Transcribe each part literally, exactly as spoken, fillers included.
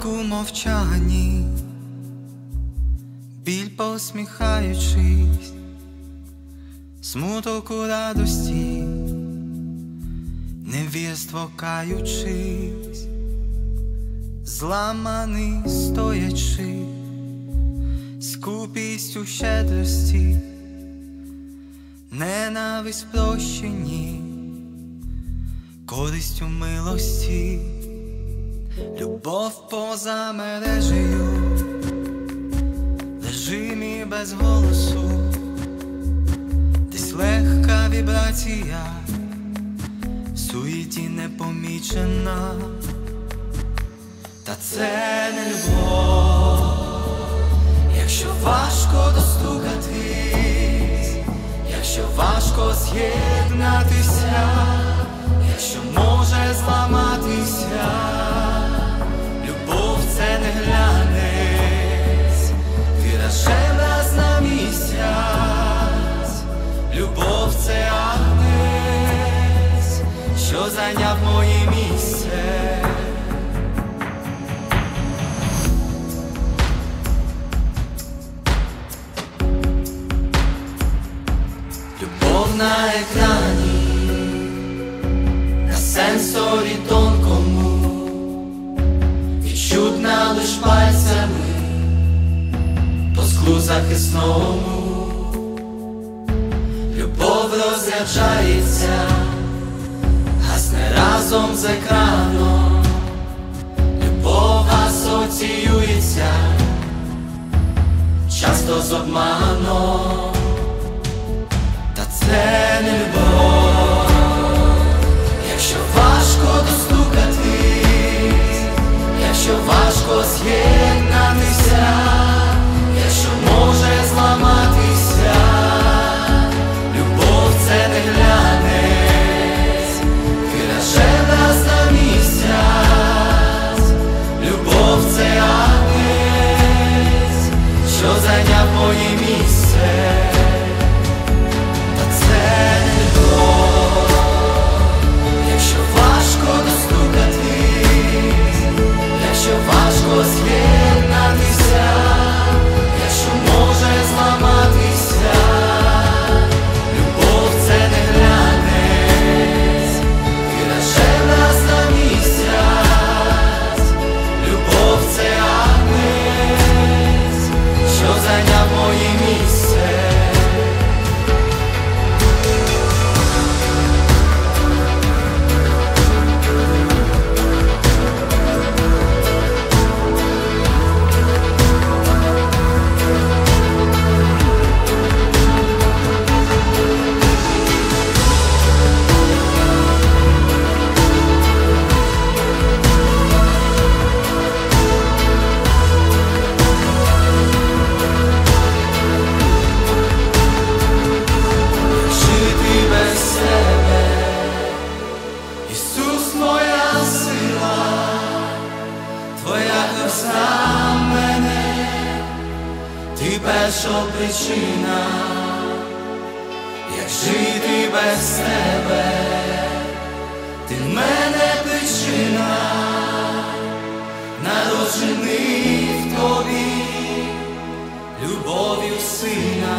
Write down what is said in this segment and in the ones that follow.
ранку мовчані, біль посміхаючись, смуток у радості, невірство каючись, зламаний стоячи, скупість у щедрості, ненависть прощенні, користь у милості, любов поза мережею, в режимі без голосу, десь легка вібрація, в суєті непомічена. Та це не любов, якщо важко достукатись, якщо важко з'єднатися, якщо може зламатися, любов це не глянець, виражем раз на місяць, любов це агнець, що зайняв моє місце. Любов на екрані, на сенсорі тонкому, відчутна лиш пальцями по склу захисному. Любов розряджається, гасне разом з екраном. Любов асоціюється часто з обманом. Це не любов, якщо важко достукатись, якщо важко з'єднатися, якщо може зламатися, любов це не глянець, виражем раз на місяць, любов це агнець, що зайняв моє місце. З'єднатися, якщо може зламатися, любов це не глянець, виражем раз на місяць, любов це агнець, що зайняв моє місце. Ти перша причина, як жити без тебе, ти в мене причина, народжений в тобі, любов'ю сина,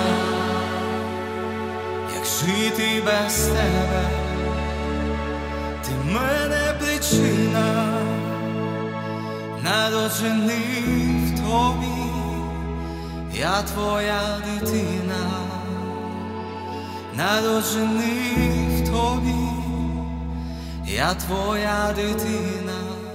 як жити без тебе, ти в мене причина, народжений в тобі. Я твоя дитина, народжений в тобі, я твоя дитина.